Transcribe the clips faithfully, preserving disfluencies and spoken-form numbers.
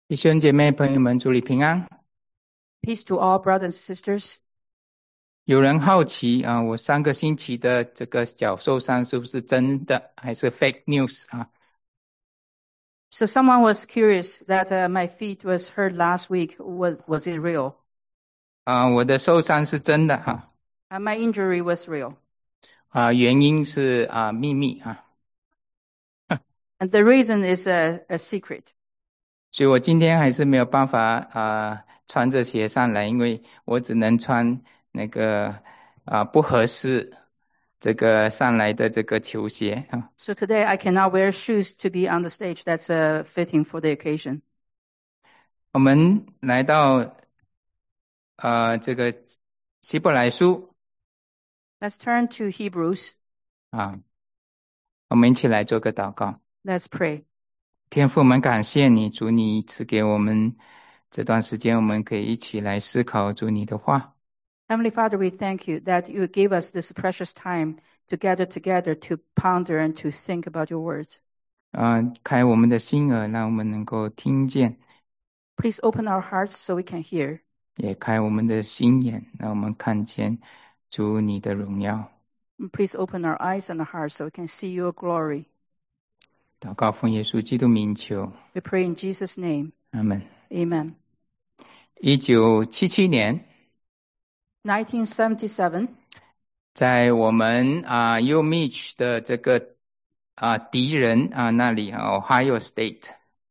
弟兄姐妹朋友们，主里平安。 Peace to all brothers and sisters. 有人好奇啊，我上个星期的这个脚受伤是不是真的还是 fake news 啊？ So someone was curious that uh, my feet was hurt last week. Was, was it real? 啊，我的受伤是真的哈。 Uh, my injury was real. 啊，原因是啊秘密啊。 And the reason is a, a secret. 所以我今天还是没有办法啊穿着鞋上来，因为我只能穿那个啊不合适这个上来的这个球鞋啊。 So today I cannot wear shoes to be on the stage. That's uh, fitting for the occasion. 我们来到呃这个希伯来书。 Let's turn to Hebrews. 啊，我们一起来做个祷告。 Let's pray. 天父，我们感谢你，主，你赐给我们这段时间，我们可以一起来思考主你的话。 Heavenly Father, we thank you that you gave us this precious time to gather together to ponder and to think about your words. 啊，开我们的心耳，让我们能够听见。 Please open our hearts so we can hear. 也开我们的心眼，让我们看见主你的荣耀。 Please open our eyes and our hearts so we can see your glory. 祷告奉耶稣基督名求， We pray in Jesus' name. 阿们。 Amen. 一九七七年， nineteen seventy-seven, 在我们啊 U Mitch 的这个啊敌人啊那里啊 Ohio State。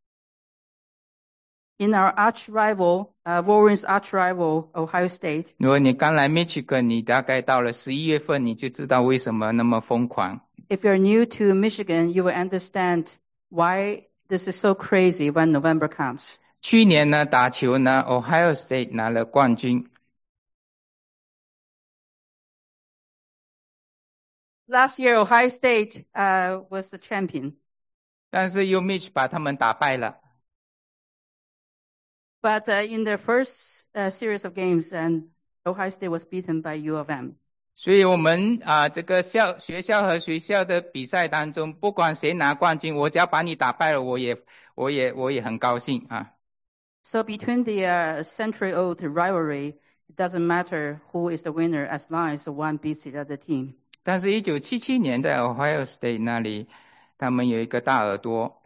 in our arch rival, uh, Wolverine's arch rival, Ohio State. 如果你刚来 Michigan， 你大概到了十一月份，你就知道为什么那么疯狂。 If you're new to Michigan, you will understand why this is so crazy when November comes. 去年呢，打球呢 Ohio State 拿了冠军。 Last year, Ohio State uh, was the champion. 但是 U Mitch 把他们打败了。 But uh, in the first uh, series of games, and Ohio State was beaten by U of M. 所以我们啊，这个校学校和学校的比赛当中，不管谁拿冠军，我只要把你打败了，我也我也我也很高兴啊。 So between the uh, century-old rivalry, it doesn't matter who is the winner as long as the one beats the other team. 但是一九七七年在 Ohio State 那里，他们有一个大耳朵。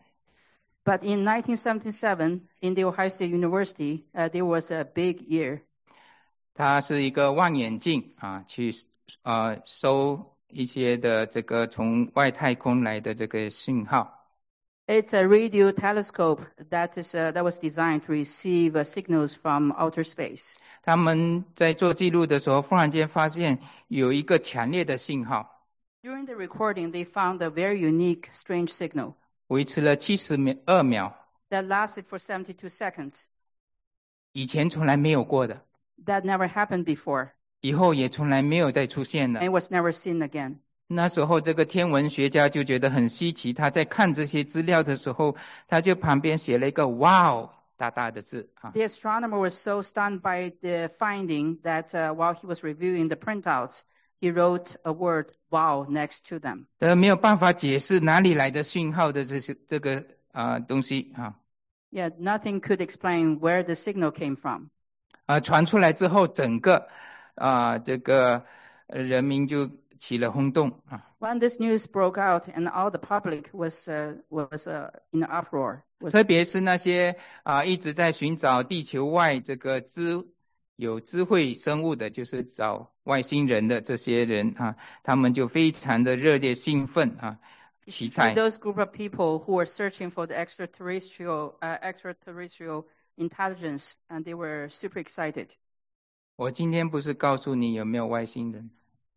But in nineteen seventy-seven, in the Ohio State University, uh, there was a big year. 它是一个望远镜啊，去呃收一些的这个从外太空来的这个信号。 It's a radio telescope that is uh, that was designed to receive uh, signals from outer space. 他们在做记录的时候，忽然间发现有一个强烈的信号， During the recording, they found a very unique, strange signal 维持了七十二秒， that lasted for seventy-two seconds. 以前从来没有过的， That never happened before, 以后也从来没有再出现了。 and was never seen again. 那时候这个天文学家就觉得很稀奇，他在看这些资料的时候，他就旁边写了一个 wow 大大的字啊。 The astronomer was so stunned by the finding that uh, while he was reviewing the printouts, he wrote a word "wow" next to them. 呃，没有办法解释哪里来的讯号的这些这个啊、呃、东西啊。 Yeah, nothing could explain where the signal came from. 啊、呃，传出来之后，整个啊、呃、这个人民就起了轰动啊。 When this news broke out and all the public was uh, was uh, in uproar, was 特别是那些啊、呃、一直在寻找地球外这个智有智慧生物的，就是找外星人的这些人啊，他们就非常的热烈兴奋啊，期待。 those group of people who were searching for the extraterrestrial uh, extraterrestrial intelligence, and they were super excited. 我今天不是告诉你有没有外星人，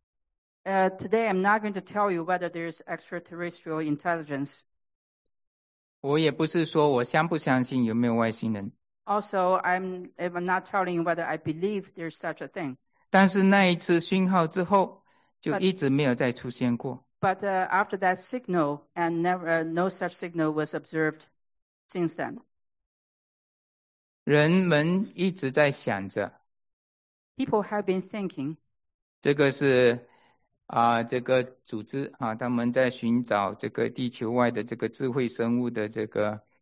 Uh, today, I'm not going to tell you whether there's extraterrestrial intelligence. 我也不是说我相不相信有没有外星人， Also, I'm I'm not telling you whether I believe there's such a thing. 但是那一次讯号之后，就 But- 一直没有再出现过。 But uh, after that signal, and never uh, no such signal was observed since then. 人们一直在想着， People have been thinking 这个是啊、这个组织啊，他们在寻找这个地球外的这个智慧生物的这个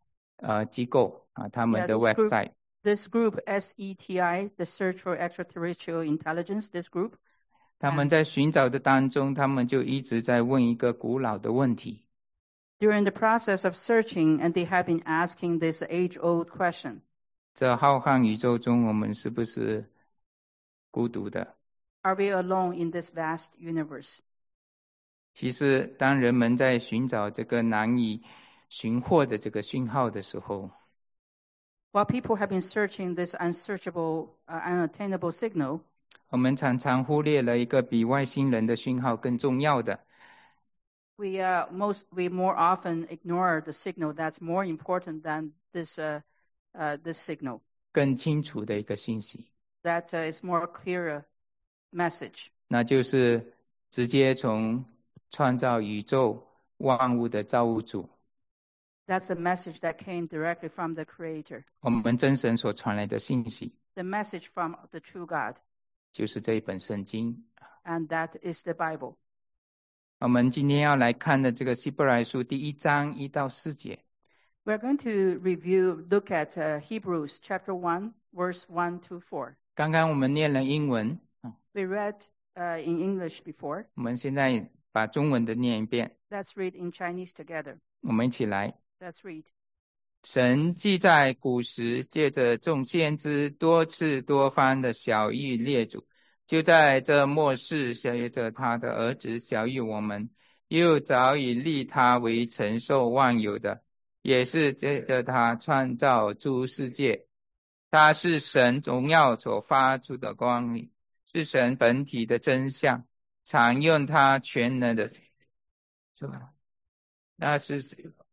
呃机构啊，他们 Yeah, 的 this group- website。 This group, S E T I, the Search for Extraterrestrial Intelligence, this group, 他们在寻找的当中，他们就一直在问一个古老的问题。 during the process of searching, and they have been asking this age-old question. 这浩瀚宇宙中，我们是不是孤独的？ Are we alone in this vast universe? 其实，当人们在寻找这个难以寻获的这个讯号的时候， While people have been searching this unsearchable, uh, unattainable signal, 我们常常忽略了一个比外星人的讯号更重要的， we uh, most we more often ignore the signal that's more important than this uh, uh, this signal. 更清楚的一个信息， That uh, is more clearer message. 那就是直接从创造宇宙万物的造物主， That's a message that came directly from the Creator. 我们真神所传来的信息， The message from the true God, 就是这一本圣经。 and that is the Bible. 我们今天要来看的这个希伯来书第一章一到四节， We're going to review, look at uh, Hebrews chapter one, verse one to four. 刚刚我们念了英文， We read uh, in English before. 我们现在把中文的念一遍， Let's read in Chinese together. 我们一起来。 Let's read. 神既在古时借着众先知多次多番的晓谕列祖，就在这末世借着他的儿子晓谕我们，又早已立他为承受万有的，也是借着他创造诸世界。他是神荣耀所发出的光明，是神本体的真相，常用他全能的，是吧？那是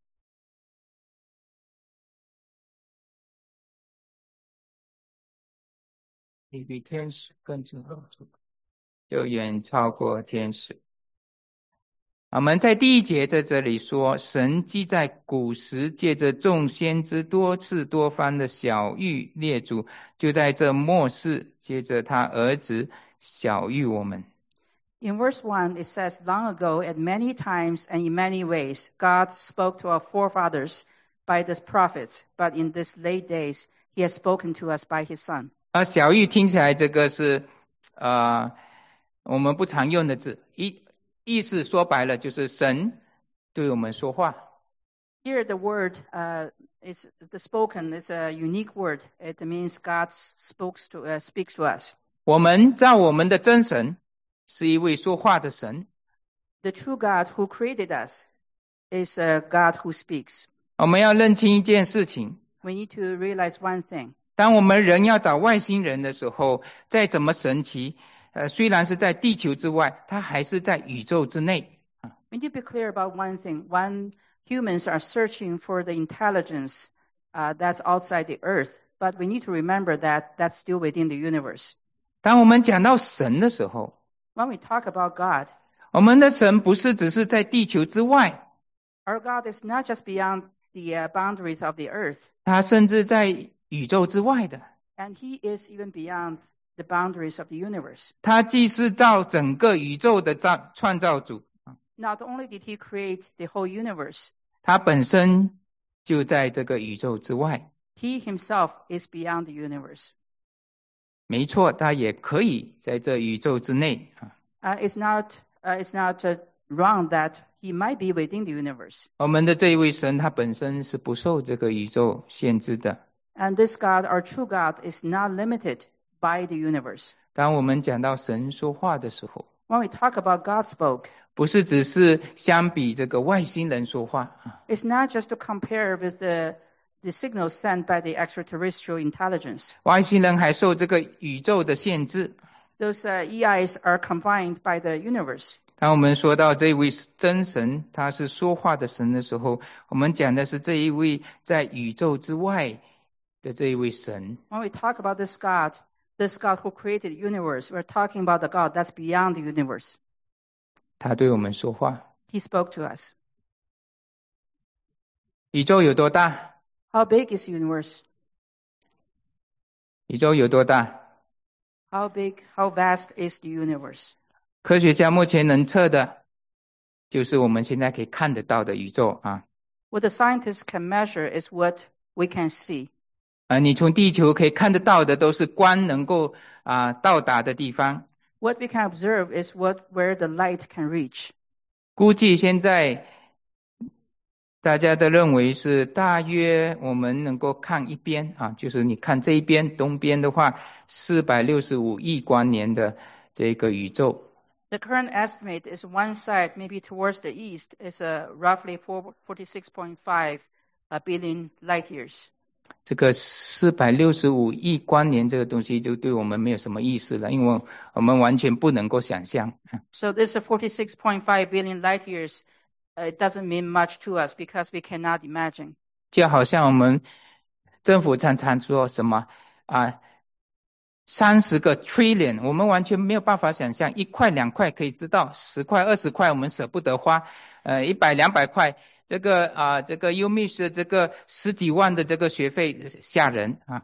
你比天使更之后，就远超过天使。我们在第一节在这里说，神既在古时借着众先知多次多番的晓谕列祖，就在这末世借着他儿子晓谕我们。 In verse one, it says, Long ago, at many times and in many ways, God spoke to our forefathers by the prophets, but in these late days, he has spoken to us by his Son. 啊，晓谕听起来这个是，呃，我们不常用的字，意意思说白了就是神对我们说话。 Here, the word uh, is the spoken is a unique word. It means God speaks to uh, speaks to us. 我们照我们的真神是一位说话的神， The true God who created us is a God who speaks. 我们要认清一件事情。 We need to realize one thing. 当我们人要找外星人的时候，再怎么神奇，呃，虽然是在地球之外，它还是在宇宙之内。 We need to be clear about one thing. When humans are searching for the intelligence uh, that's outside the earth, but we need to remember that that's still within the universe. 当我们讲到神的时候， When we talk about God, 我们的神不是只是在地球之外， our God is not just beyond the uh, boundaries of the earth, 他甚至在宇宙之外的。 and he is even beyond the boundaries of the universe. 他既是造整个宇宙的造创造主， Not only did he create the whole universe, 他本身就在这个宇宙之外。 he himself is beyond the universe. 没错，他也可以在这宇宙之内。 Uh, it's not, uh, it's not uh, wrong that he might be within the universe. 我们的这一位神，他本身是不受这个宇宙限制的。 And this God, our true God, is not limited by the universe. 当我们讲到神说话的时候， When we talk about God spoke, 不是只是相比这个外星人说话， it's not just to compare with the, the signals sent by the extraterrestrial intelligence. 外星人还受这个宇宙的限制。 Those uh, E Is are confined by the universe. 当我们说到这位真神，他是说话的神的时候，我们讲的是这一位在宇宙之外的这一位神。 When we talk about this God, this God who created the universe, we're talking about the God that's beyond the universe. 他对我们说话。 He spoke to us. 宇宙有多大？ How big is the universe? 宇宙有多大？ How big, how vast is the universe? 科学家目前能测的，就是我们现在可以看得到的宇宙啊。 What the scientists can measure is what we can see. 啊，你从地球可以看得到的都是光能够啊到达的地方。 What we can observe is what where the light can reach. 估计现在大家都认为是大约我们能够看一边啊，就是你看这一边东边的话，四百六十五亿光年的这个宇宙。 The current estimate is one side, maybe towards the east, is uh, roughly forty-six point five billion light years. 这个四百六十五亿光年这个东西就对我们没有什么意思了，因为我们完全不能够想象。 So this forty-six point five billion light years, uh, it doesn't mean much to us because we cannot imagine. 就好像我们政府常常说什么啊，三十个 trillion， 我们完全没有办法想象，一块两块可以知道，十块二十块我们舍不得花，呃，一百两百块。这个啊，这个 U Miss 的这个十几万的这个学费吓人啊。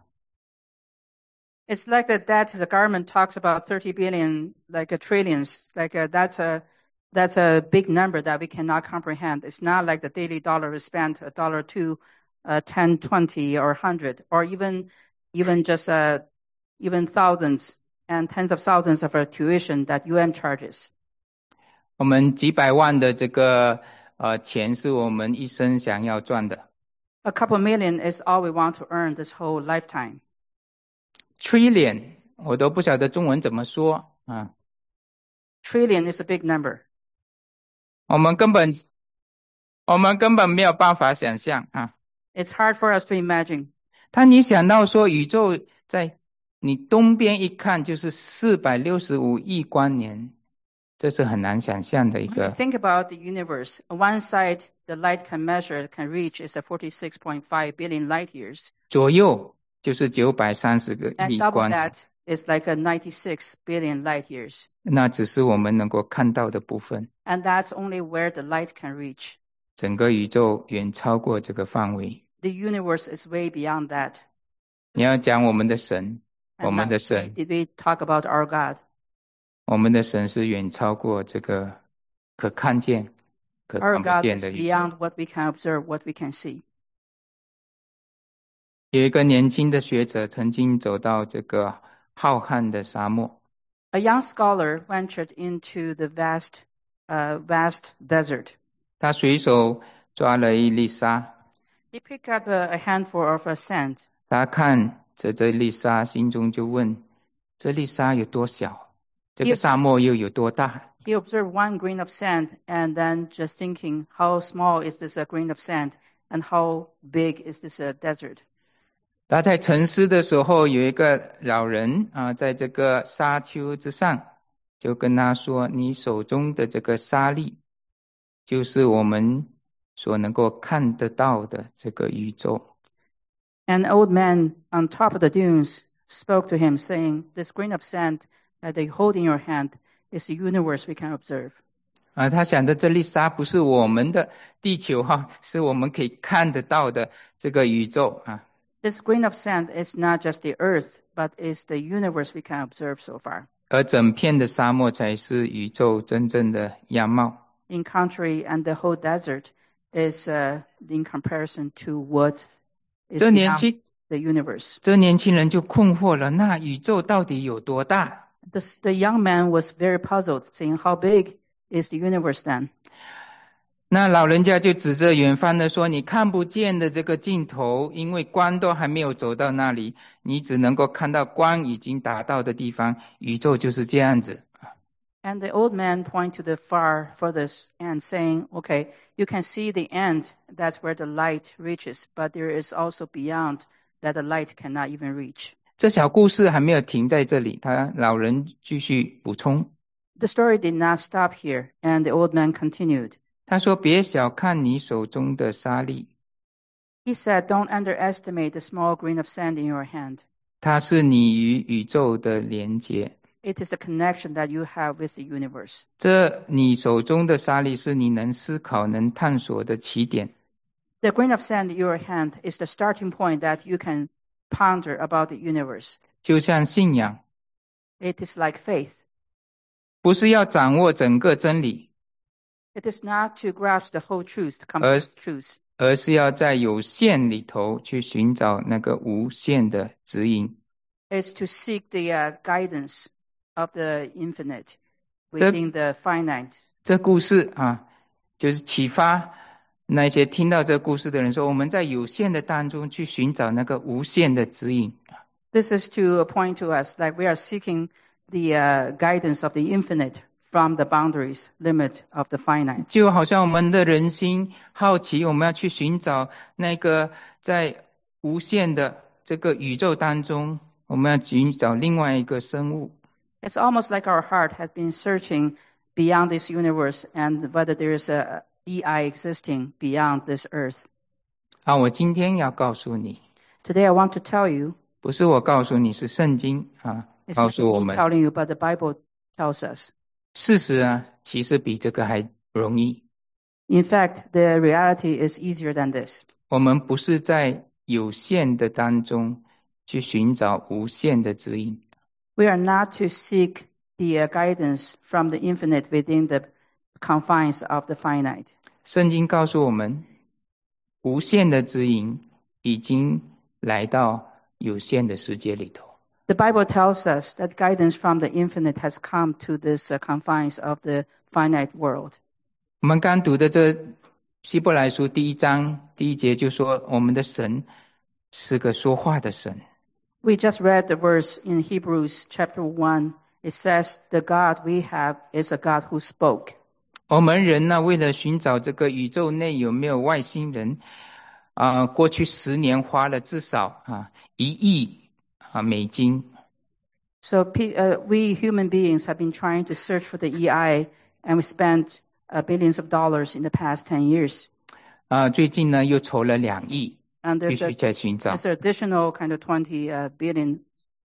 It's like the debt the government talks about thirty billion, like a trillions, like a, that's a that's a big number that we cannot comprehend. It's not like the daily dollar is spent a dollar two, uh, ten, twenty, or hundred, or even even just uh, even thousands and tens of thousands of a tuition that U M charges. 我们几百万的这个。呃，钱是我们一生想要赚的。 A couple million is all we want to earn this whole lifetime. Trillion， 我都不晓得中文怎么说啊。 Trillion is a big number. 我们根本，我们根本没有办法想象啊。 It's hard for us to imagine. 当你想到说宇宙在你东边一看就是四百六十五亿光年。这是很难想象的一个。 When you think about the universe, one side the light can measure, can reach is a forty-six point five billion light years. 左右就是九百三十个亿 And double 光。 that is like a ninety-six billion light years. 那只是我们能够看到的部分。 And that's only where the light can reach. 整个宇宙远超过这个范围。 The universe is way beyond that. 你要讲我们的神， And 我们的神。 Did we talk about our God? 我们的神是远超过这个可看见、可 Our 看不 God 见 is 的宇宙。 beyond what we can observe, what we can see. 有一个年轻的学者曾经走到这个浩瀚的沙漠。 A young scholar ventured into the vast, uh, vast desert. 他随手抓了一粒沙。 He picked up a, a handful of uh, sand. 他看着这粒沙，心中就问：这粒沙有多小？这个沙漠又有多大？ He observed one grain of sand and then just thinking, how small is this uh, grain of sand and how big is this uh, desert? 他在沉思的时候，有一个老人啊，在这个沙丘之上，就跟他说：你手中的这个沙粒，就是我们所能够看得到的这个宇宙。 An old man on top of the dunes spoke to him, saying, this grain of sand that you hold in your hand is the universe we can observe. 啊，他想的这粒沙不是我们的地球哈、啊，是我们可以看得到的这个宇宙啊。 This grain of sand is not just the earth, but is the universe we can observe so far. 而整片的沙漠才是宇宙真正的样貌。 In contrary, and the whole desert is uh, in comparison to what is 这年 beyond 轻 the universe. 这年轻人就困惑了，那宇宙到底有多大？ The, the young man was very puzzled, saying, how big is the universe then? 那老人家就指着远方的说：你看不见的这个尽头，因为光都还没有走到那里，你只能够看到光已经达到的地方，宇宙就是这样子。 And the old man pointed to the far furthest end, saying, okay, you can see the end, that's where the light reaches, but there is also beyond that the light cannot even reach. 这小故事还没有停在这里，他老人继续补充。 The story did not stop here, and the old man continued. 他说：别小看你手中的沙粒， He said, don't underestimate the small grain of sand in your hand. 它是你与宇宙的连结。 It is a connection that you have with the universe. 这你手中的沙粒是你能思考、能探索的起点。 The grain of sand in your hand is the starting point that you can ponder about the universe. 就像信仰， It is like faith. 不是要掌握整个真理， It is not to grasp the whole truth, the complete truth, 而是要在有限里头去寻找那个无限的指引。 It's to seek the uh, guidance of the infinite within the finite. 这故事啊，就是启发那些听到这故事的人说，我们在有限的当中去寻找那个无限的指引。 This is to point to us like we are seeking the uh, guidance of the infinite from the boundaries, limit of the finite. 就好像我们的人心好奇，我们要去寻找那个在无限的这个宇宙当中，我们要寻找另外一个生物。 It's almost like our heart has been searching beyond this universe and whether there is a E I existing beyond this earth. 啊，我今天要告诉你 Today I want to tell you, 不是我告诉你，是圣经啊 it's 告 not 诉我 me 们 telling you, but the Bible tells us. 事实啊，其实比这个还容易。 In fact, the reality is easier than this. 我们不是在有限的当中去寻找无限的指引， We are not to seek the uh, guidance from the infinite within the confines of the finite. 圣经告诉我们，无限的指引已经来到有限的世界里头。 The Bible tells us that guidance from the infinite has come to this uh, confines of the finite world. 我们刚读的这希伯来书第一章第一节就说，我们的神是个说话的神。 We just read the verse in Hebrews chapter one. It says, the God we have is a God who spoke. 我们人呢，为了寻找这个宇宙内有没有外星人，啊、呃，过去十年花了至少啊一亿啊美金。 So uh, we human beings have been trying to search for the E I, and we spent uh, billions of dollars in the past ten years. 啊、呃，最近呢又筹了两亿， And 必 there's, 须 a, 在寻找。 there's an additional kind of twenty uh, billion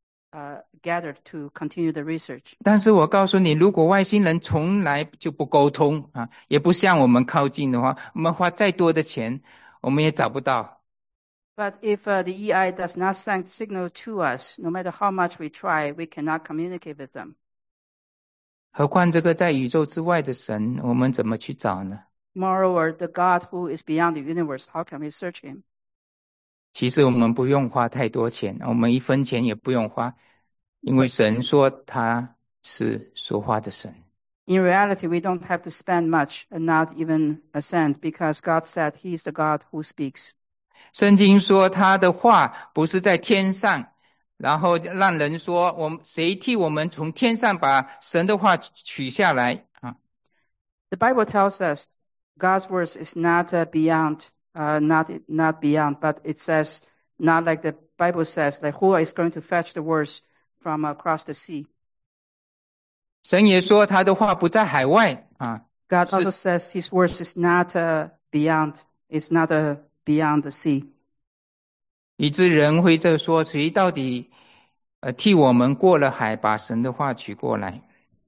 uh, gathered to continue the research. 但是我告诉你，如果外星人从来就不沟通啊，也不向我们靠近的话，我们花再多的钱，我们也找不到。 But if uh, the E I does not send signal to us, no matter how much we try, we cannot communicate with them. 何况这个在宇宙之外的神，我们怎么去找呢？ Moreover, the God who is beyond the universe, how can we search him? 其实我们不用花太多钱，我们一分钱也不用花，因为神说他是说话的神。 In reality, we don't have to spend much, and not even a cent, because God said he is the God who speaks. 圣经说他的话不是在天上，然后让人说我们谁替我们从天上把神的话取下来啊？ The Bible tells us God's words is not uh, beyond, uh, not not beyond, but it says not like the Bible says, like who is going to fetch the words from across the sea. 神也说他的话不在海外啊。 God also says his words is not uh, beyond, is not uh, beyond the sea. 以致人会这说，谁到底呃替我们过了海，把神的话取过来？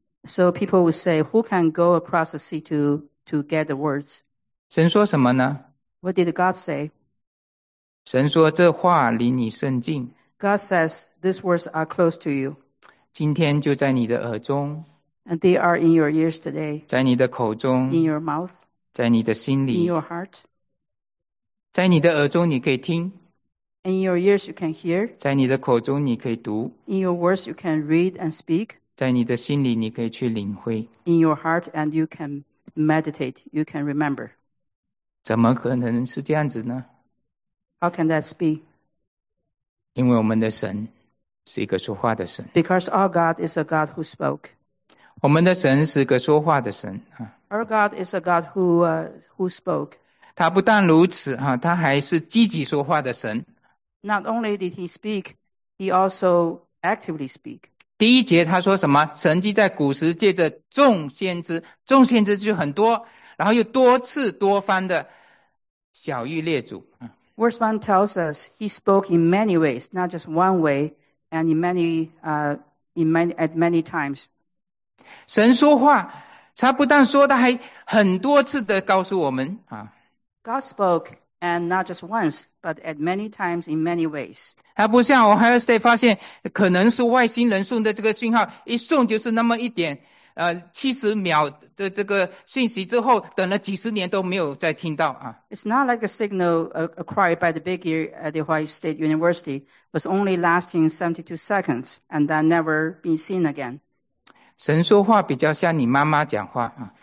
So people will say, who can go across the sea to, to get the words? 神说什么呢？ What did God say? 神说这话离你甚近， God says, these words are close to you, 今天就在你的耳中， and they are in your ears today, 在你的口 in 中， your mouth, 在你的心 in 里， your heart. 在你的耳中你可以听， In your ears you can hear, 在你的口中你可以读， in your words you can read and speak, 在你的心里你可以去领会。 in your heart and you can meditate, you can remember. 怎么可能是这样子呢？ How can that be? 因为我们的神是一个说话的神， Because our God is a God who spoke. 我们的神是个说话的神啊。 Our God is a God who uh, who spoke. 他不但如此啊，他还是积极说话的神。 Not only did he speak, he also actively speak. 第一节他说什么？神既在古时借着众先知，众先知就很多，然后又多次多番的晓谕列祖。 Verse one tells us he spoke in many ways, not just one way, and in many, uh, in many, at many times. 神说话，他不但说，他还很多次的告诉我们啊， God spoke, and not just once, but at many times in many ways. 他不像 Ohio State 发现可能是外星人送的这个讯号，一送就是那么一点呃七十秒的这个讯息之后，等了几十年都没有再听到啊。 It's not like a signal uh, acquired by the big ear at the Ohio State University was only lasting seventy-two seconds and then never been seen again. 神说话比较像你妈妈讲话啊，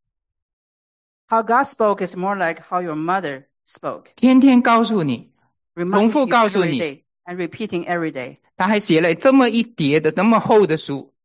How God spoke is more like how your mother spoke, 天天告诉你， reminding 重复 you 告诉 every 你， day and repeating every day. 他还写了这么一叠的那么厚的书。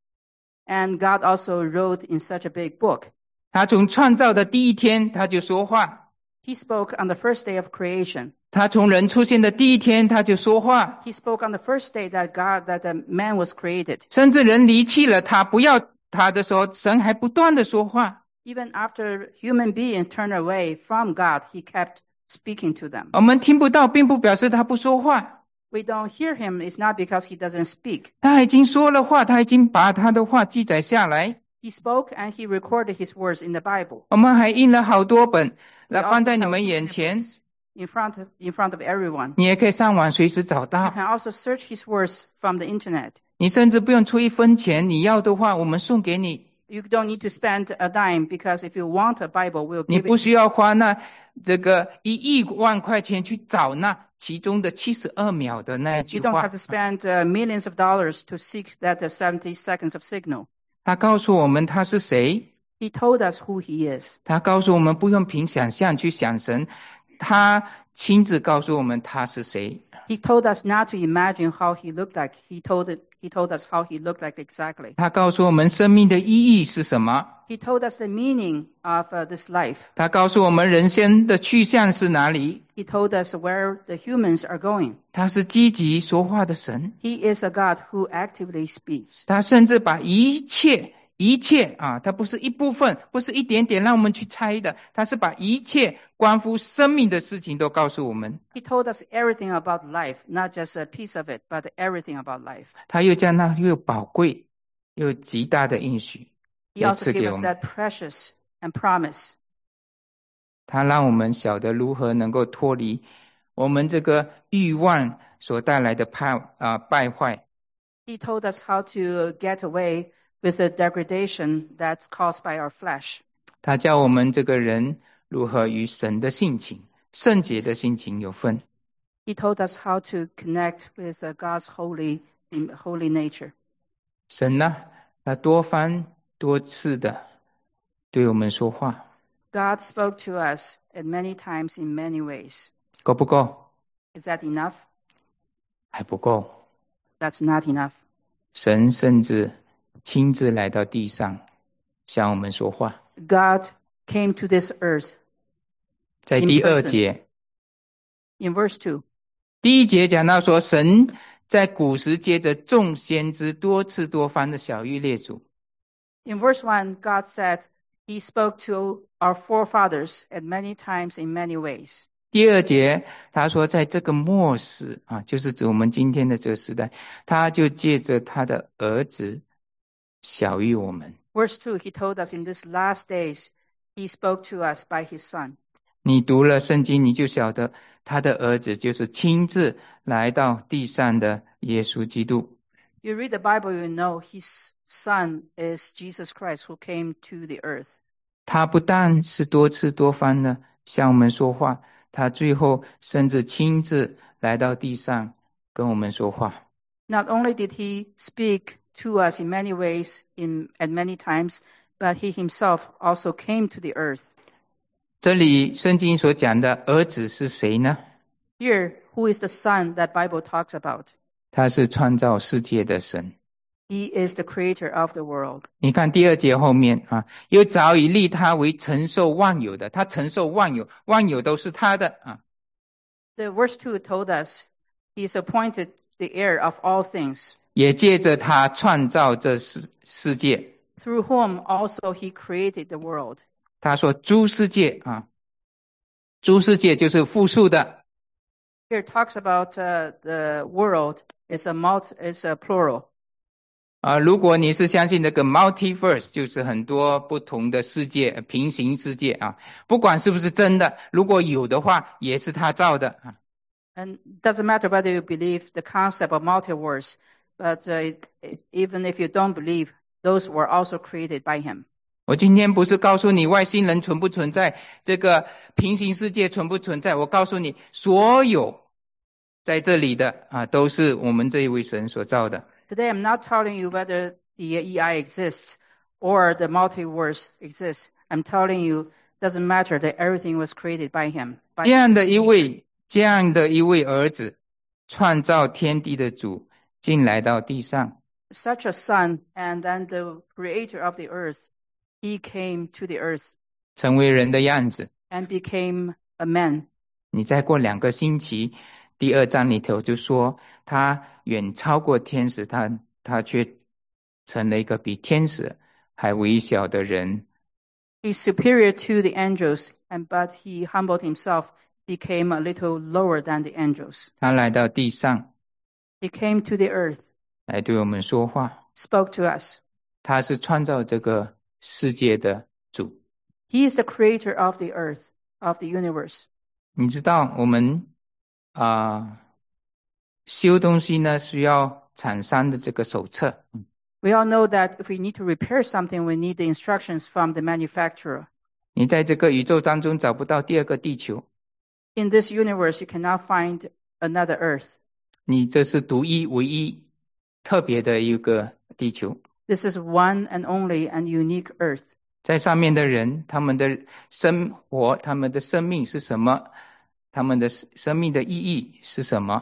And God also wrote in such a big book. 他从创造的第一天他就说话， He spoke on the first day of creation. 他从人出现的第一天他就说话， He spoke on the first day that God, that the man was created. 甚至人离弃了他，不要他的时候，神还不断的说话。 Even after human beings turned away from God, he kept speaking to them. 我们听不到并不表示他不说话， We don't hear him. It's not because he doesn't speak. 他已经说了话，他已经把他的话记载下来。 He spoke and he recorded his words in the Bible. 我们还印了好多本 We 来放 also 在你 have 们 many 眼前， books in front of, in front of everyone. 你也可以上网随时找 You 到。 can also search his words from the internet. 你甚至不用出一分钱，你要的话我们送给你， You don't need to spend a dime because if you want a Bible, we'll 你 give 不 it. 需要花那这个一亿万块钱去找那其中的七十二秒的那一句 You don't 话 have。to spend uh, millions of dollars to seek that uh, seventy seconds of signal. 他告诉我们他是谁， He told us who he is. 他告诉我们不用凭想象去想神，他亲自告诉我们他是谁。 He told us not to imagine how he looked like. He told it, he told us how he looked like exactly. 他告诉我们生命的意义是什么， He told us the meaning of uh, this life. 他告诉我们人生的去向是哪里。 He told us where the humans are going. 他是积极说话的神， He is a God who actively speaks. 他甚至把一切一切啊，他不是一部分，不是一点点让我们去猜的，他是把一切关乎生命的事情都告诉我们。 He told us everything about life, not just a piece of it, but everything about life. 他又将那又宝贵又极大的应许 He 也 also 赐 gave 给我 us 们， that precious and promise. 他让我们晓得如何能够脱离我们这个欲望所带来的败啊败坏。 He told us how to get away with the degradation that's caused by our flesh. 他教我们这个人如何与神的性情、圣洁的性情有分。 He told us how to connect with uh, God's holy, holy nature. 神呢，他多番多次的对我们说话， God spoke to us at many times in many ways. 够不够？ Is that enough? 还不够。 That's not enough. 神甚至亲自来到地上，向我们说话。 God came to this earth. 在第二节， In verse two, 第一节讲到说，神在古时借着众先知多次多番的晓谕列祖。 in verse one, God said he spoke to our forefathers at many times in many ways. 第二节他说，在这个末世啊，就是指我们今天的这个时代，他就借着他的儿子晓谕我们。 Verse two, he told us in these last days, he spoke to us by his son. 你读了圣经，你就晓得他的儿子就是亲自来到地上的耶稣基督。 You read the Bible, you know his son is Jesus Christ who came to the earth. 他不但是多次多番的向我们说话，他最后甚至亲自来到地上跟我们说话。 Not only did he speak to us in many ways in, at many times, but he himself also came to the earth. 这里圣经所讲的儿子是谁呢？ Here, who is the son that Bible talks about? 他是创造世界的神。 He is the creator of the world. 你看第二节后面啊，又早已立他为承受万有的，他承受万有，万有都是他的啊。 The verse two told us he is appointed the heir of all things, 也借着他创造这世世界。 through whom also he created the world. 他说诸世界啊，诸世界就是复数的。 Here it talks about uh, the world is a multi, is a plural. 啊，如果你是相信这个 multiverse， 就是很多不同的世界、平行世界啊，不管是不是真的，如果有的话，也是他造的啊。 And it doesn't matter whether you believe the concept of multiverse, but uh, even if you don't believe, those were also created by him. 我今天不是告诉你外星人存不存在，这个平行世界存不存在，我告诉你所有在这里的啊，都是我们这一位神所造的。 Today I'm not telling you whether the E I exists or the multiverse exists. I'm telling you doesn't matter that everything was creaed by him. By 这样的一位这样的一位儿子，创造天地的主进来到地上， such a son, and then the creator of the earth, he came to the earth 成为人的样子。 and became a man. 你再过两个星期，第二章里头就说他远超过天使，他他却成了一个比天使还微小的人。 He's superior to the angels, and but he humbled himself, became a little lower than the angels. 他来到地上 He came to the earth, 来对我们说话， spoke to us. 他是创造这个世界的主。 He is the creator of the earth, of the universe. 你知道我们啊、呃、修东西呢需要厂商的这个手册。 We all know that if we need to repair something, we need the instructions from the manufacturer. 你在这个宇宙当中找不到第二个地球， In this universe, you cannot find another earth. 你这是独一唯一特别的一个地球。 This is one and only and unique earth. 在上面的人，他们的生活，他们的生命是什么？他们的生命的意义是什么？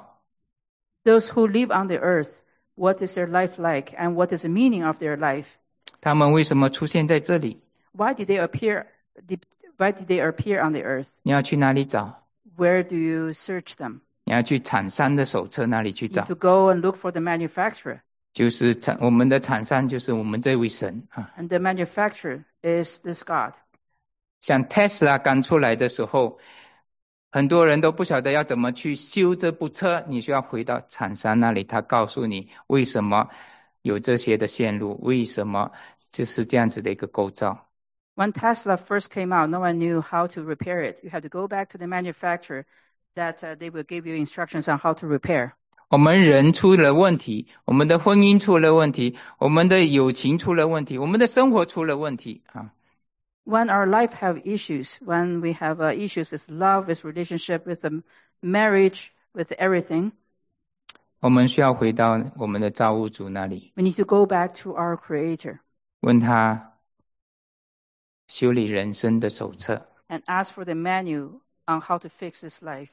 Those who live on the earth, what is their life like, and what is the meaning of their life? 他们为什么出现在这里？ Why did they appear? Why did they appear on the earth? 你要去哪里找？ Where do you search them? 你要去厂商的手册那里去 You 找 need，to go and look for the manufacturer. 就是厂我们的厂商就是我们这位神啊。 And the manufacturer is this God. 像 Tesla 刚出来的时候，很多人都不晓得要怎么去修这部车，你需要回到厂商那里，他告诉你为什么有这些的线路，为什么就是这样子的一个构造。 When Tesla first came out, no one knew how to repair it. You have to go back to the manufacturer that uh, they will give you instructions on how to repair. 我们人出了问题，我们的婚姻出了问题，我们的友情出了问题，我们的生活出了问题啊。 When our life have issues, when we have uh, issues with love, with relationship, with um, marriage, with everything, 我们需要回到我们的造物主那里， we need to go back to our Creator 问他修理人生的手册。 and ask for the manual on how to fix this life.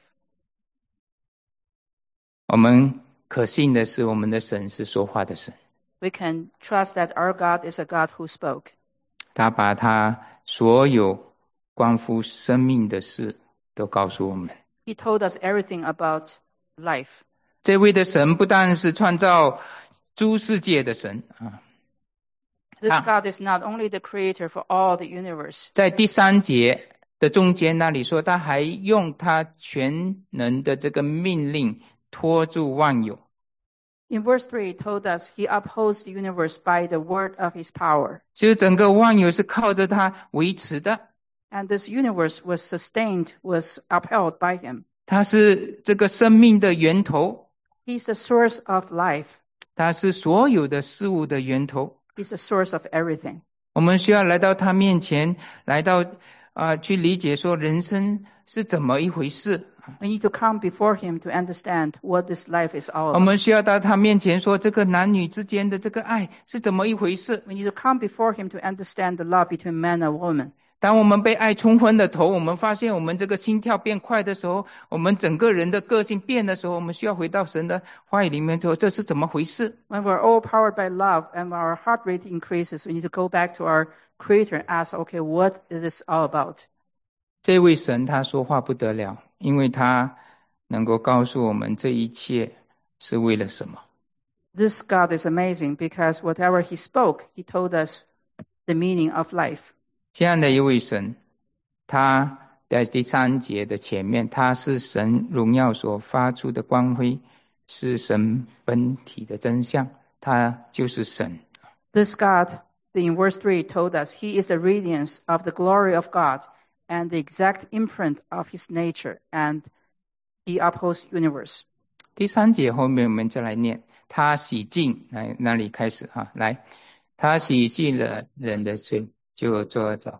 我们可信的是，我们的神是说话的神， We can trust that our God is a God who spoke. 他把他所有关乎生命的事都告诉我们。 He told us everything about life. 这位的神不但是创造诸世界的神啊， This Ah. God is not only the creator for all the universe. 在第三节的中间那里说，他还用他全能的这个命令托住万有。 In verse three, it told us he upholds the universe by the word of his power. 就是整个万有是靠着他维持的， And this universe was sustained, was upheld by him. 他是这个生命的源头， He's the source of life. 他是所有的事物的源头。 He's the source of everything. 我们需要来到他面前，来到啊、呃，去理解说人生是怎么一回事。 We need to come before him to understand what this life is all 我 about. 们需要到他面前说，这个男女之间的这个爱是怎么一回事。 We need to come before him to understand the love between man and woman. 当我们被爱冲昏了头，我们发现我们这个心跳变快的时候，我们整个人的个性变的时候，我们需要回到神的话语里面说，这是怎么回事？ When we're all powered by love and our heart rate increases, we need to go back to our creator and ask, okay, what is this all about? 这位神他说话不得了，因为他能够告诉我们这一切是为了什么。 This God is amazing because whatever he spoke, he told us the meaning of life. 这样的一位神，他在第三节的前面，他是神荣耀所发出的光辉，是神本体的真相，他就是神。 This God, in verse three, told us he is the radiance of the glory of God and the exact imprint of his nature, and he upholds the universe. 第三节后面我们再来念，他洗净，来那里开始哈，来， 他洗净了人的罪，就做早。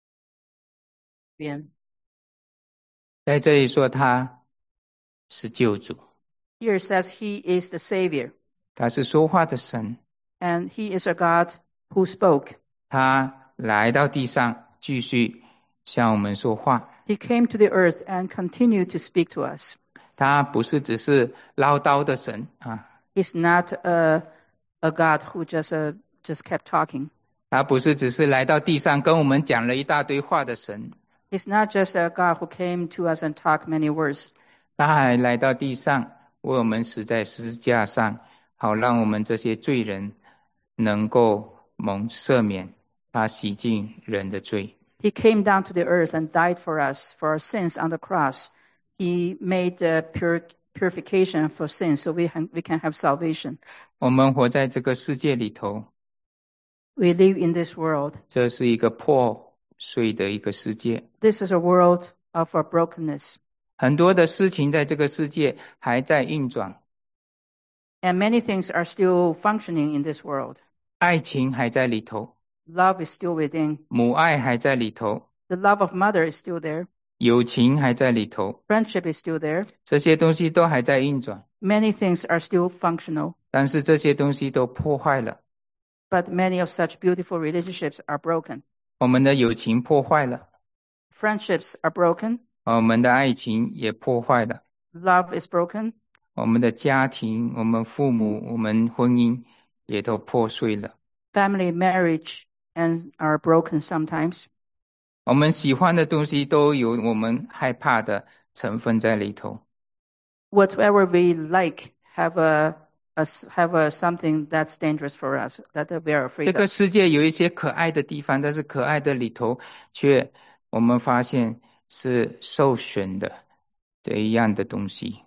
边在这里说他是救主， Here it says he is the Savior, 他是说话的神， and he is a God who spoke. 他来到地上继续向我们说话。 He came to the earth and continued to speak to us. 他不是只是唠叨的神啊， He's not a, a God who just, uh, just kept talking. 他不是只是来到地上跟我们讲了一大堆话的神， He's not just a God who came to us and talked many words. 他还来到地上为我们死在十字架上，好让我们这些罪人能够蒙赦免，他洗净人的罪。 He came down to the earth and died for us, for our sins on the cross. He made the pur- purification for sins so we, ha- we can have salvation. 我们活在这个世界里头， We live in this world. 这是一个破碎的一个世界， This is a world of our brokenness. 很多的事情在这个世界还在运转， And many things are still functioning in this world. 爱情还在里头， Love is still within. 母爱还在里头， The love of mother is still there. 友情还在里头， Friendship is still there. 这些东西都还在运转， Many things are still functional. 但是这些东西都破坏了， But many of such beautiful relationships are broken. 我们的友情破坏了， Friendships are broken. 我们的爱情也破坏了， Love is broken. 我们的家庭、我们父母、我们婚姻也都破碎了。 Family, marriage, and are broken sometimes. 我们喜欢的东西都有我们害怕的成分在里头。 Whatever we like have a, a have a something that's dangerous for us, that we are 这 afraid 个 of. 世界有一些可爱的地方，但是可爱的里头却我们发现是受损的这一样的东西。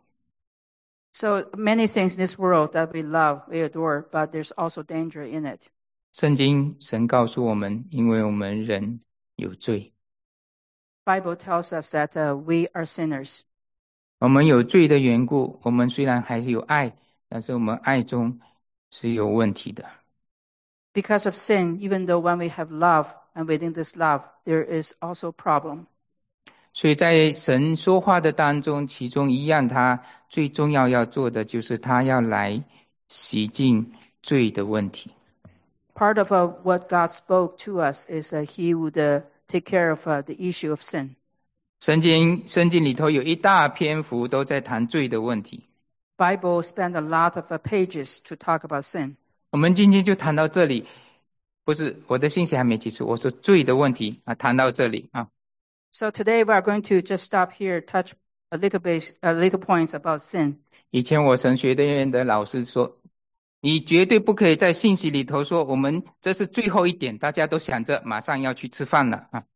So many things in this world that we love, we adore, but there's also danger in it. 圣经神告诉我们，因为我们人有罪， Bible tells us that uh, we are sinners. 我们有罪的缘故，我们虽然还是有爱，但是我们爱中是有问题的。 Because of sin, even though when we have love and within this love, there is also problem. 所以在神说话的当中，其中一样他最重要要做的就是他要来洗净罪的问题。 Part of uh, what God spoke to us is that He would uh, take care of uh, the issue of sin. 圣经圣经里头有一大篇幅都在谈罪的问题。 Bible spent a lot of uh, pages to talk about sin. 我们今天就谈到这里，不是我的信息还没结束，我说罪的问题啊，谈到这里啊。 So today we are going to just stop here, touch a little bit, a little points about sin. 以前我神学院的老师说，你绝对不可以在信息里头说我们这是最后一点，大家都想着马上要去吃饭了啊。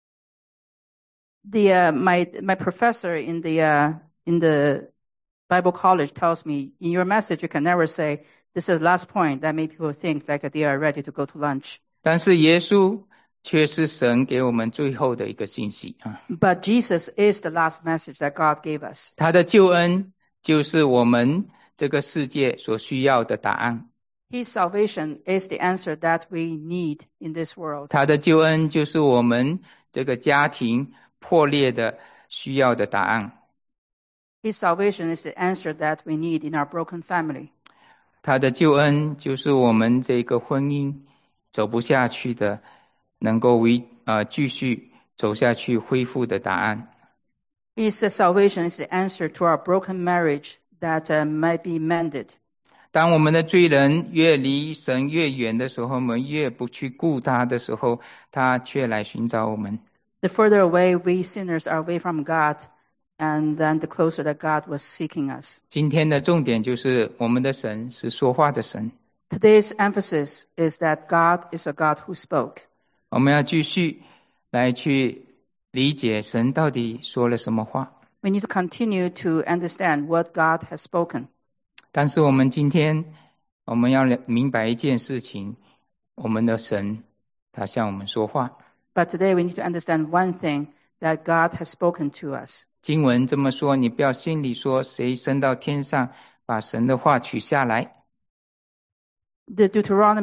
The uh, my my professor in the uh, in the Bible college tells me in your message you can never say this is the last point that make people think like they are ready to go to lunch. 但是耶稣却是神给我们最后的一个信息啊， But Jesus is the last message that God gave us. 他的救恩就是我们这个世界所需要的答案， His salvation is the answer that we need in this world. 他的救恩就是我们这个家庭破裂的需要的答案， His salvation is the answer that we need in our broken family. 他的救恩就是我们这个婚姻走不下去的，能够为呃继续走下去恢复的答案。 His salvation is the answer to our broken marriage that uh, might be mended. 当我们的罪人越离神越远的时候，我们越不去顾他的时候，他却来寻找我们。 The further away we sinners are away from God, and then the closer that God was seeking us. 今天的重点就是我们的神是说话的神， Today's emphasis is that God is a God who spoke. 我们要继续来去理解神到底说了什么话。 We need to continue to understand what God has spoken. 但是我们今天我们要明白一件事情，我们的神他向我们说话。 But today we need to understand one thing, that God has spoken to us. 经文这么说，你不要心里说谁升到天上把神的话取下来。 The Deuteronomy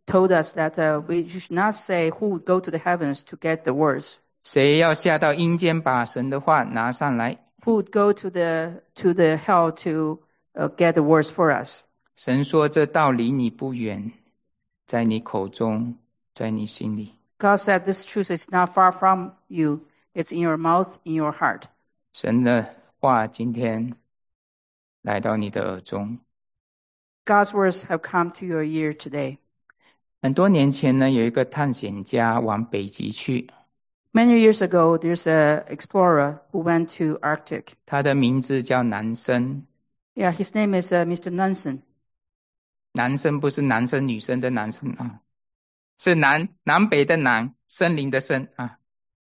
told us that uh, we should not say who would go to the heavens to get the words. 谁要下到阴间把神的话拿上来？ Who would go to the to the hell to uh, get the words for us? 神说这道离你不远，在你口中，在你心里。 God said this truth is not far from you. It's in your mouth, in your heart. 神的话今天来到你的耳中。 God's words have come to your ear today. 很多年前呢，有一个探险家往北极去， Many years ago, there's an explorer who went to Arctic. 他的名字叫南森。 Yeah, his name is uh, Mister Nansen. 男生不是男生女生的男生啊，是南南北的南，森林的森啊。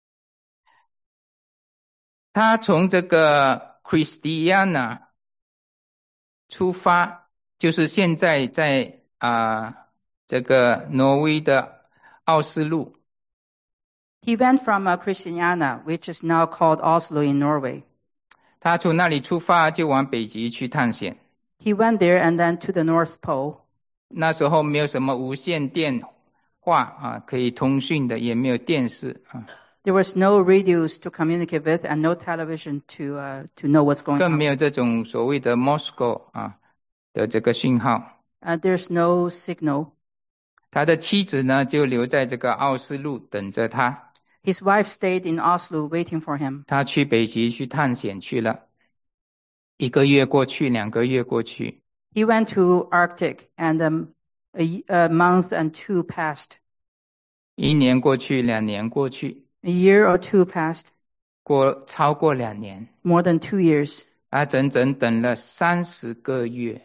他从这个 Christiana 出发，就是现在在啊、呃、这个挪威的奥斯陆。 He went from uh, Christiana, which is now called Oslo in Norway. 他从那里出发就往北极去探险。 He went there and then to the North Pole. 那时候没有什么无线电话啊，可以通讯的，也没有电视啊， There was no radios to communicate with and no television to uh, to know what's going 更 on. 没有这种所谓的 Moscow 啊的这个讯号。 Uh, there's no signal. 他的妻子呢，就留在这个奥斯陆等着他。 His wife stayed in Oslo waiting for him. 他去北极去探险去了，一个月过去，两个月过去， He went to Arctic and um, a, a month and two passed. 一年过去，两年过去， A year or two passed. 过超过两年， More than two years. 他整整等了三十个月，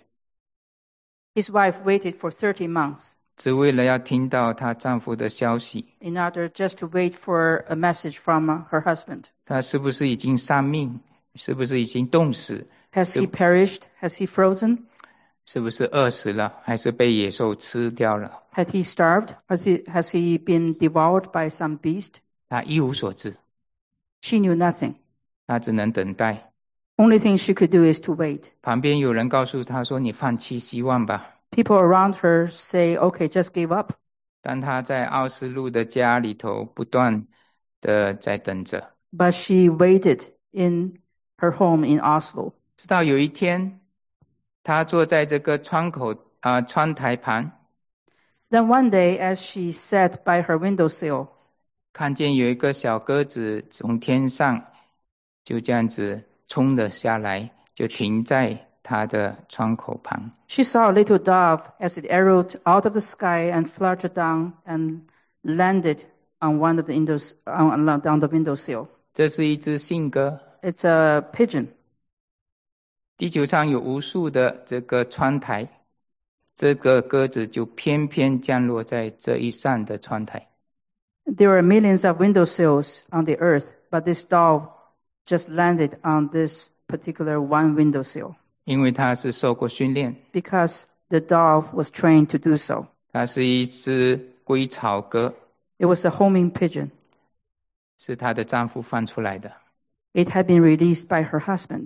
His wife waited for thirty months 只为了要听到她丈夫的消息。 in order just to wait for a message from uh, her husband. 他是不是已经丧命？是不是已经冻死？ Has he perished? Has he frozen? 是不是饿死了？还是被野兽吃掉了？ Had he starved? Has he, has he been devoured by some beast? 他一无所知， She knew nothing. 他只能等待。 Only thing she could do is to wait. 旁边有人告诉他说：“你放弃希望吧。” People around her say, okay, just give up. 但他在奥斯陆的家里头不断的在等着， But she waited in her home in Oslo. 直到有一天，他坐在这个窗口啊、呃、窗台旁， Then one day, as she sat by her windowsill, 看见有一个小鸽子从天上就这样子冲了下来，就停在他的窗口旁。 she saw a little dove as it arrowed out of the sky and fluttered down and landed on one of the windows, on, on the windowsill. 这是一只信鸽。 It's a pigeon. 地球上有无数的这个窗台，这个鸽子就偏偏降落在这一扇的窗台。 There are millions of windowsills on the earth, but this dove just landed on this particular one windowsill 因为它是受过训练， because the dove was trained to do so. 它是一只归巢鸽， It was a homing pigeon. 是她的丈夫放出来的。 It had been released by her husband.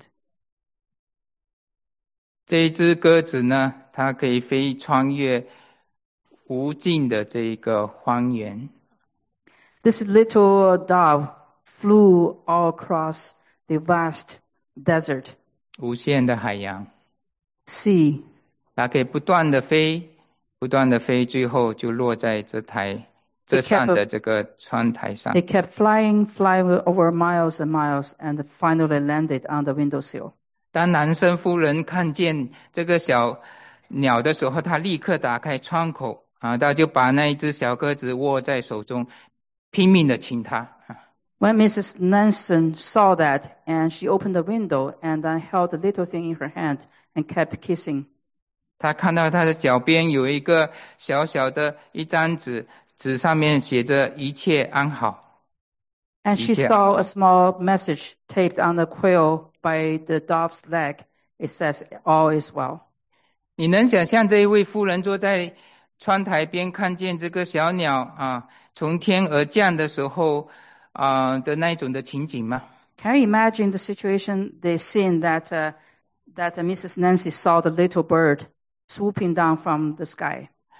这一只鸽子呢，它可以飞穿越无尽的这一个荒原， This little dove flew all across the vast desert, 无限的海洋， sea. 它可以不断的飞，不断的飞，最后就落在这台这扇的这个窗台上。 It kept flying, flying over miles and miles, and finally landed on the windowsill. 当南生夫人看见这个小鸟的时候，她立刻打开窗口啊，她就把那一只小鸽子握在手中，拼命的亲它。 When Missus Nansen saw that, and she opened the window and then held the little thing in her hand and kept kissing. 她看到她的脚边有一个小小的一张纸，纸上面写着一切安好。 And she Yeah. saw a small message taped on the quill by the dove's leg. It says, all is well. 你能想象这一位妇人坐在窗台边，看见这个小鸟啊从天而降的时候啊的那一种的情景吗？ Can you imagine the situation, the scene that, uh, that uh, Missus Nancy saw the little bird swooping down from the sky?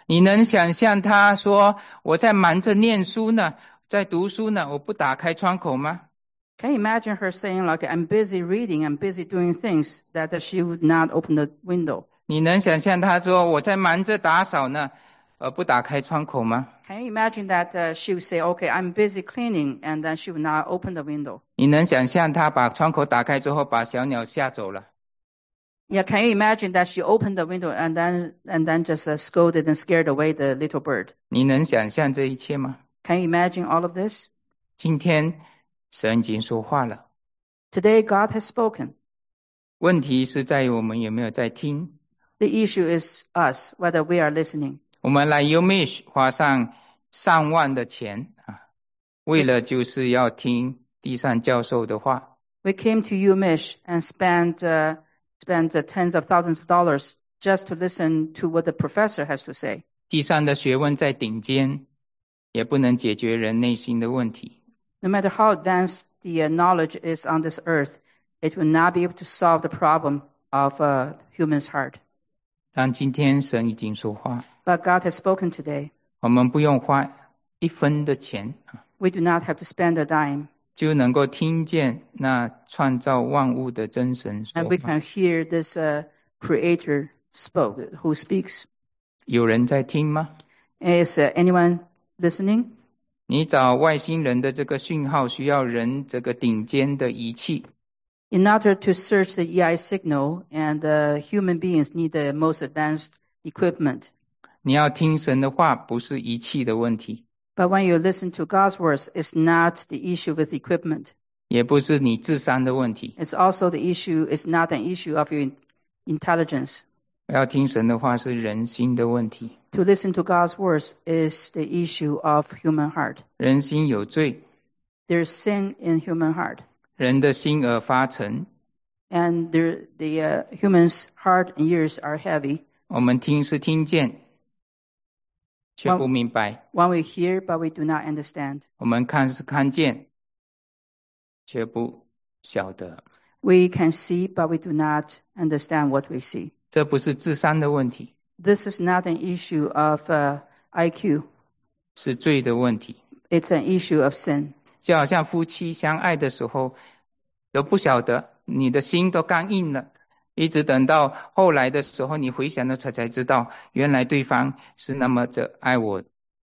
你能想象他说我在忙着念书呢，在读书呢，我不打开窗口吗？ Can you imagine her saying, like, I'm busy reading, I'm busy doing things, that, that she would not open the window? 你能想象他说我在忙着打扫呢，而不打开窗口吗？ Can you imagine that uh, she would say, okay, I'm busy cleaning, and then she would not open the window? 你能想象他把窗口打开之后把小鸟吓走了？ Yeah, can you imagine that she opened the window and then and then just uh, scolded and scared away the little bird? 你能想象这一切吗？ Can you imagine all of this? 今天神已经说话了， Today, God has spoken. 问题是在于我们有没有在听。 The issue is us, whether we are listening. 我们来 Umish 花上上万的钱啊，为了就是要听地上教授的话。 We came to UMich and spent uh, spent uh, tens of thousands of dollars just to listen to what the professor has to say. 地上的学问在顶尖，也不能解决人内心的问题。 No matter how advanced the uh, knowledge is on this earth, it will not be able to solve the problem of a human's heart. 但今天神已经说话， But God has spoken today. 我们不用花一分的钱， We do not have to spend a dime. 就能够听见那创造万物的真神说 And we 话。 can hear this uh, creator spoke, who speaks. 有人在听吗？ Is uh, anyone listening? 你找外星人的这个讯号需要人这个顶尖的仪器， In order to search the E I signal, and uh, human beings need the most advanced equipment. 你要听神的话，不是仪器的问题， But when you listen to God's words, it's not the issue with equipment. 也不是你智商的问题。 It's also the issue, it's not an issue of your intelligence. 要听神的话是人心的问题， To listen to God's words is the issue of human heart. 人心有罪， There's sin in human heart. 人的心而发沉。 And there, the uh, human's heart and ears are heavy. 我们听是听见，却不明白； When we hear, but we do not understand. 我们看是看见，却不晓得。 We can see, but we do not understand what we see. 这不是智商的问题， This is not an issue of uh, I Q. 是罪的问题。 It's an issue of sin. 就好像夫妻相爱的时候，都不晓得，你的心都刚硬了，一直等到后来的时候，你回想的时候才知道，原来对方是那么的爱我。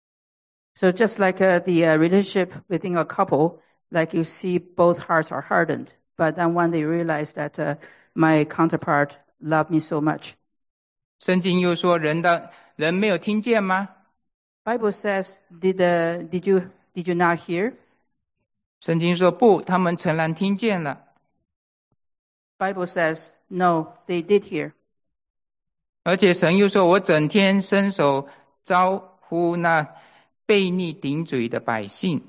So just like uh, the uh, relationship within a couple, like you see both hearts are hardened, but then when they realize that uh, my counterpart loved me so much. 圣经又说，人的人没有听见吗？ Bible says, did uh, did you did you not hear? 圣经说不，他们诚然听见了。 Bible says, no, they did hear. 而且神又说，我整天伸手招呼那悖逆顶嘴的百姓。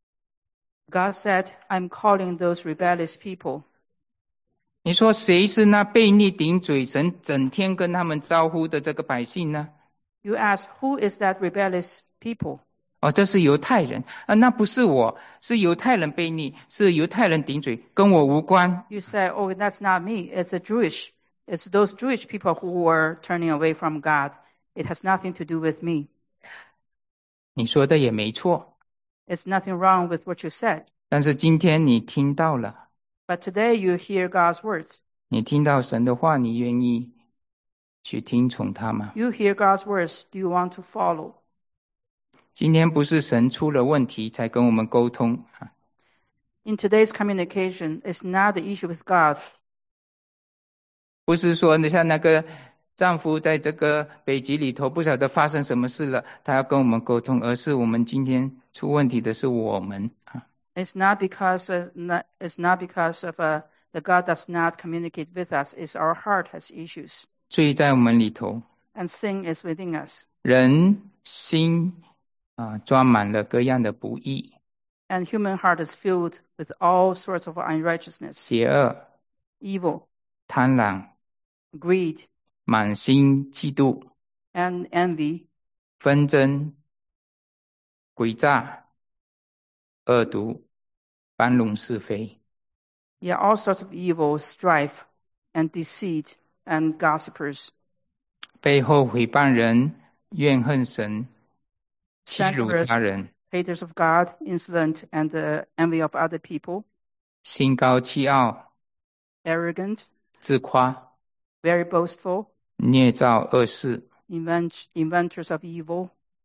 God said, I'm calling those rebellious people. 你说谁是那悖逆顶嘴神整天跟他们招呼的这个百姓呢？ You ask, who is that rebellious people? 哦，这是犹太人啊，那不是我，是犹太人悖逆，是犹太人顶嘴，跟我无关。 You say, oh, that's not me. It's a Jewish. It's those Jewish people who are turning away from God. It has nothing to do with me. 你说的也没错， It's nothing wrong with what you said. 但是今天你听到了， But today you hear God's words. 你听到神的话，你愿意去听从他吗？ You hear God's words. Do you want to follow? 今天不是神出了问题才跟我们沟通， In today's communication, it's not the issue with God. 不是说像那个丈夫在这个北极里头不晓得发生什么事了，他要跟我们沟通，而是我们今天出问题的是我们。 It's not because uh, not, it's not because of uh, that God does not communicate with us. It's our heart has issues, 罪在我们里头， and sin is within us. 人心啊装满了各样的不义、 And human heart is filled with all sorts of unrighteousness, 邪恶、 evil, 贪婪、 greed, 满心嫉妒、 and envy, 纷争、诡诈、恶毒、搬弄是非。 yeah, all sorts of evil, strife, and deceit, and gossipers, 背后诽谤人、 怨恨神，欺辱他人， haters of God, insolent, and uh, envy of other people, 心高气傲， arrogant, 自夸， very boastful, 捏造恶事， invent, inventors of evil,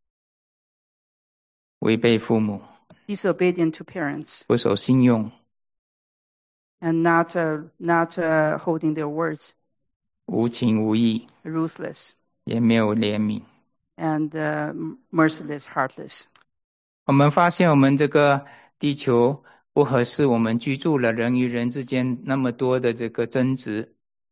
违背父母， disobedient to parents, 不守信用， and not uh, not uh, holding their words, 无情无义， ruthless, 也没有怜悯。 and uh, merciless, heartless. 我们发现我们这个地球不合适我们居住了，人与人之间那么多的这个争执。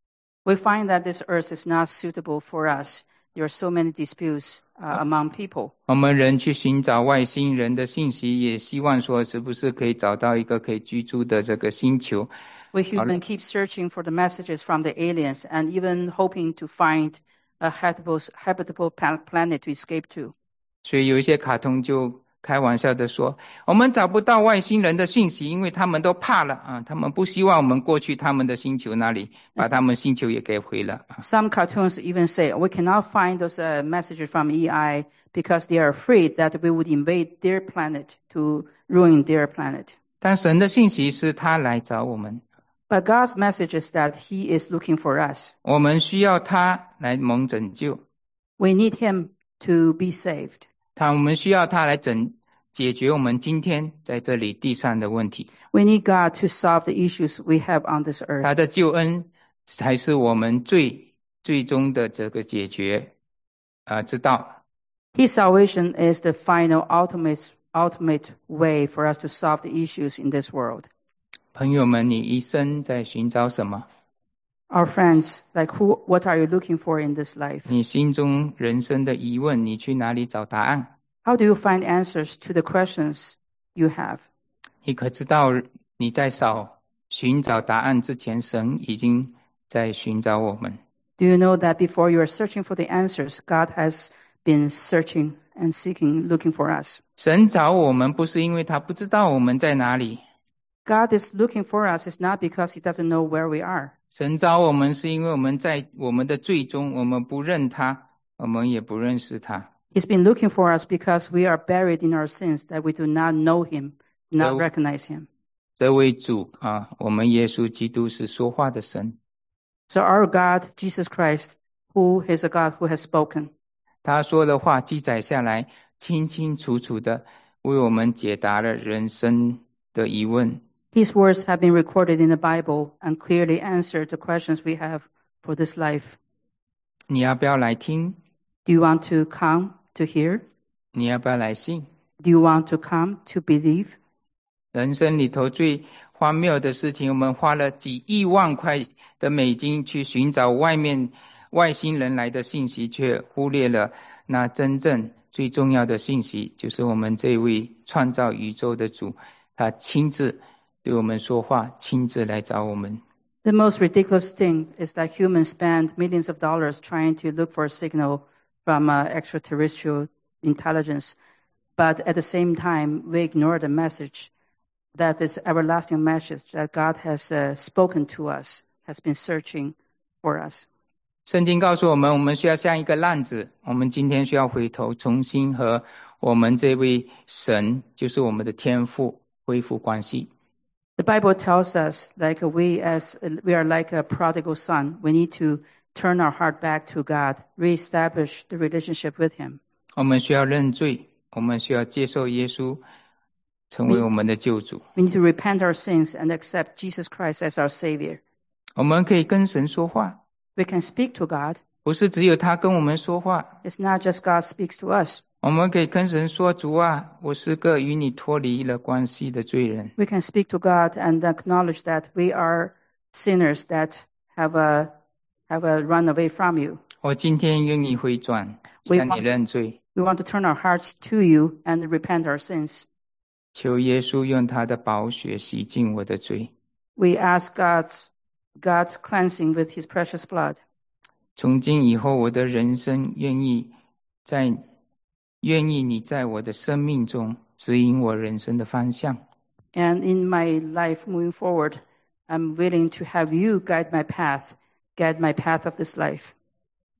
We find that this earth is not suitable for us. There are so many disputes uh, among people. 我们人去寻找外星人的信息，也希望说是不是可以找到一个可以居住的这个星球。 We humans keep searching for the messages from the aliens and even hoping to find a habitable, habitable planet to escape to. 所以有一些卡通就开玩笑的说，我们找不到外星人的讯息，因为他们都怕了啊，他们不希望我们过去他们的星球那里，把他们星球也给毁了。 Some cartoons even say, we cannot find those uh, messages from E I because they are afraid that we would invade their planet to ruin their planet. 但神的信息是他来找我们， But God's message is that He is looking for us. 我们需要他来蒙拯救， We need Him to be saved. 他我们需要他来拯解决我们今天在这里地上的问题。 We need God to solve the issues we have on this 他 earth. 的救恩才是我们最最终的这个解决啊、呃、之道。 His salvation is the final, ultimate, ultimate way for us to solve the issues in this world. 朋友们，你一生在寻找什么？ Our friends, like who, what are you looking for in this life? 你心中人生的疑问，你去哪里找答案？ How do you find answers to the questions you have? 你可知道你在找寻找答案之前，神已经在寻找我们。 Do you know that before you are searching for the answers, God has been searching and seeking, looking for us? 神找我们不是因为他不知道我们在哪里， God is looking for us is not because He doesn't know where we are. 神找我们是因为我们在我们的罪中，我们不认他，我们也不认识他。 He's been looking for us because we are buried in our sins, that we do not know Him, do not So- recognize Him. 这位主啊，我们耶稣基督是说话的神， So our God, Jesus Christ, who is a God who has spoken, 他说的话记载下来，清清楚楚的为我们解答了人生的疑问。 His words have been recorded in the Bible and clearly answered the questions we have for this life. 你要不要来听？ Do you want to come to hear? 你要不要来信？ Do you want to come to believe? 人生里头最荒谬的事情，我们花了几亿万块的美金去寻找外面外星人来的信息，却忽略了那真正最重要的信息，就是我们这位创造宇宙的主，他亲自对我们说话，亲自来找我们。 The most ridiculous thing is that humans spend millions of dollars trying to look for a signal from uh, extraterrestrial intelligence, but at the same time, we ignore the message that is everlasting message that God has uh, spoken to us, has been searching for us. 圣经告诉我们，我们需要像一个浪子，我们今天需要回头，重新和我们这位神，就是我们的天父，恢复关系。 The Bible tells us, like we as we are like a prodigal son, we need to turn our heart back to God, reestablish the relationship with Him. 我们需要认罪，我们需要接受耶稣成为我们的救主。 We need to repent our sins and accept Jesus Christ as our Savior. 我们可以跟神说话， We can speak to God. 不是只有他跟我们说话， It's not just God speaks to us. 我们可以跟神说：“主啊，我是个与你脱离了关系的罪人。 We can speak to God and acknowledge that we are sinners that have a have a run away from you. 我今天愿意回转， We 向你 want- 认罪， We want to turn our hearts to you and repent our sins. 求耶稣用他的宝血洗净我的罪。 We ask God's God's cleansing with His precious blood. 从今以后，我的人生愿意在愿意你在我的生命中指引我人生的方向。 And in my life moving forward, I'm willing to have you guide my path, guide my path of this life.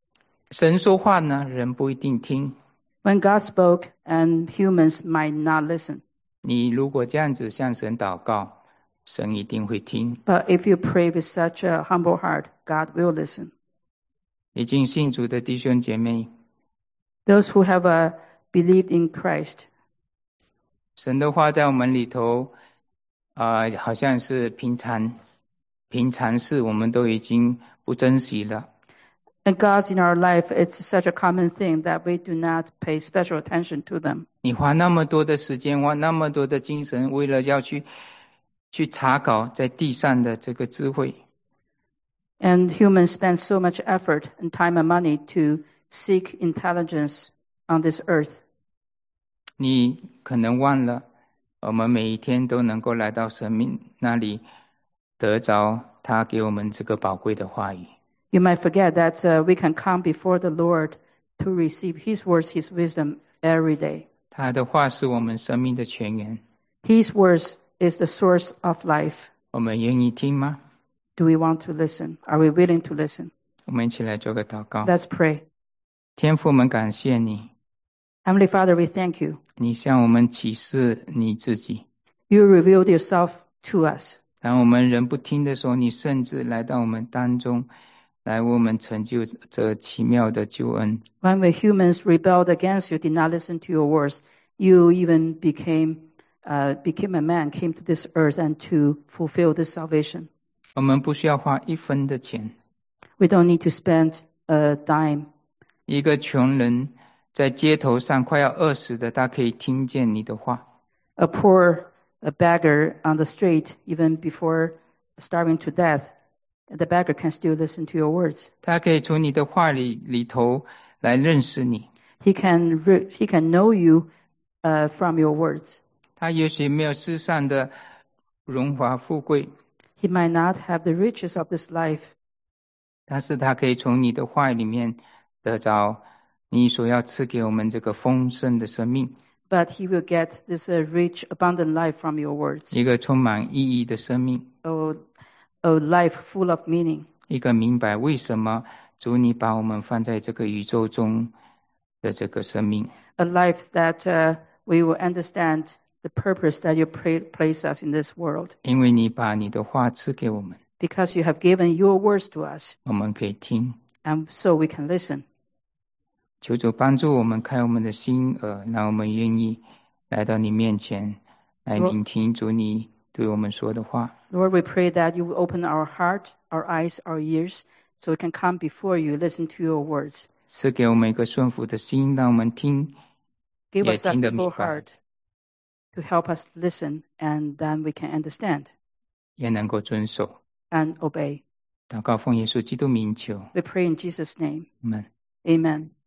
神说话呢，人不一定听。 When God spoke and humans might not listen. 你如果这样子向神祷告，神一定会听。 But if you pray with such a humble heart, God will listen. 已经信主的弟兄姐妹， Those who have uh, believed in Christ, 神的话在我们里头，呃，好像是平常平常事，我们都已经不珍惜了。 and God's in our life, it's such a common thing that we do not pay special attention to them. 你花那么多的时间，花那么多的精神，为了要去去查考在地上的这个智慧， And humans spend so much effort and time and money to seek intelligence on this earth. 你可能忘了，我们每一天都能够来到神明那里，得着他给我们这个宝贵的话语。 You might forget that uh, we can come before the Lord to receive His words, His wisdom every day. 他的话是我们生命的泉源， His words is the source of life. 我们愿意听吗？ Do we want to listen? Are we willing to listen? 我们一起来做个祷告。 Let's pray. 天父，我们感谢你， Heavenly Father, we thank you. 你向我们启示你自己。 You revealed yourself to us. 当我们人不听的时候，你甚至来到我们当中，来为我们成就这奇妙的救恩。 When we humans rebelled against you, did not listen to your words, you even became uh, became a man, came to this earth and to fulfill this salvation. 我们不需要花一分的钱。 We don't need to spend a dime. 一个穷人在街头上快要饿死的，他可以听见你的话。 A poor a beggar on the street, even before starving to death, the beggar can still listen to your words. 他可以从你的话里里头来认识你。 He can re- he can know you uh, from your words. 他也许没有世上的荣华富贵， He might not have the riches of this life, 但是他可以从你的话里面得着你所要赐给我们这个丰盛的生命， but he will get this uh, rich, abundant life from your words. 一个充满意义的生命， A, a life full of meaning. 一个明白为什么主你把我们放在这个宇宙中的这个生命。 A life that uh, we will understand the purpose that you pray, place us in this world. 因为你把你的话赐给我们， Because you have given your words to us, 我们可以听。 and so we can listen. 求主帮助我们开我们的心耳，让我们愿意来到你面前，来聆听主你对我们说的话。 Lord, we pray that you will open our heart, our eyes, our ears, so we can come before you, listen to your words. 赐给我们一个顺服的心，让我们听， Give 也 us a 听得明 humble 白， heart to help us listen, and then we can understand 也能够遵守。 and obey. 祷告奉耶稣基督名求， We pray in Jesus' name. 阿们。 Amen.